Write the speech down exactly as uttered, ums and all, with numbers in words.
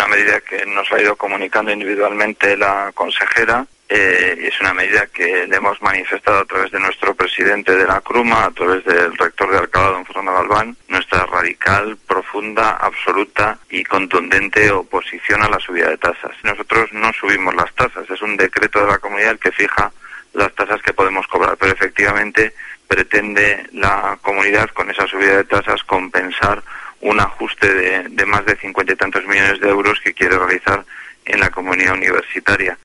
medida que nos ha ido comunicando individualmente la consejera. Eh, y es una medida que le hemos manifestado a través de nuestro presidente de la CRUMA, a través del rector de Alcalá, don Fernando Galván, nuestra radical, profunda, absoluta y contundente oposición a la subida de tasas. Nosotros no subimos las tasas, es un decreto de la comunidad el que fija las tasas que podemos cobrar, pero efectivamente pretende la comunidad con esa subida de tasas compensar un ajuste de, de más de cincuenta y tantos millones de euros que quiere realizar en la comunidad universitaria.